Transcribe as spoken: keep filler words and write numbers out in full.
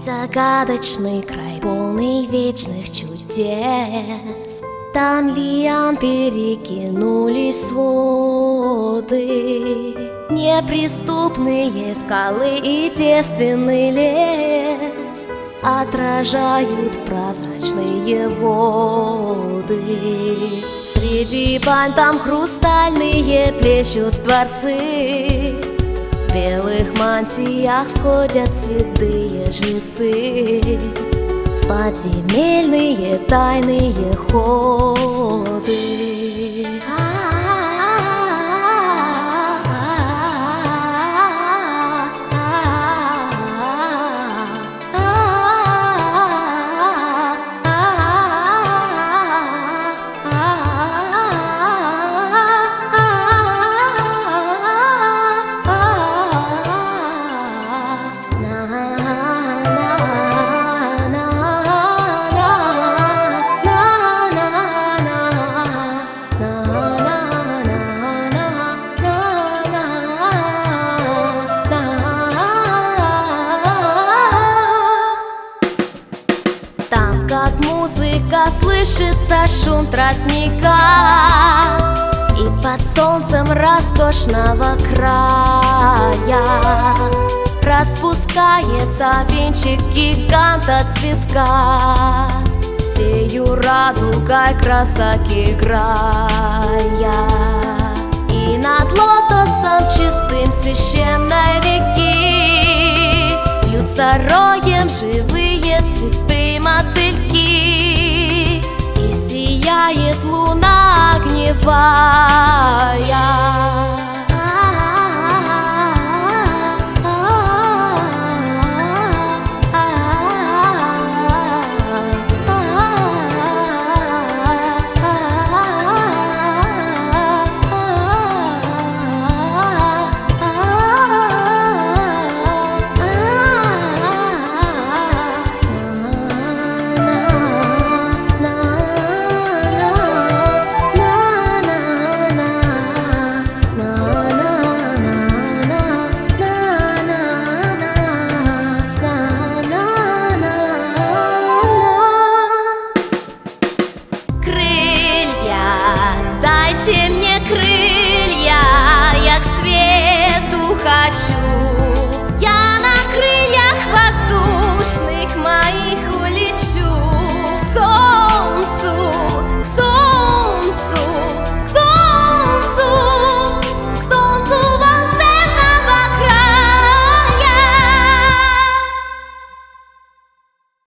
Загадочный край, полный вечных чудес. Там лиан перекинулись своды, неприступные скалы и девственный лес отражают прозрачные воды. Среди бань там хрустальные плещут дворцы, в белых мантиях сходят седые жрецы, в подземельные тайные ходы. Там, как музыка, слышится шум тростника, и под солнцем роскошного края распускается венчик гиганта цветка, всею радугой красок играя. И над лотосом чистым священной реки бьются роем живые цветы мотыльки, и сияет луна огневая.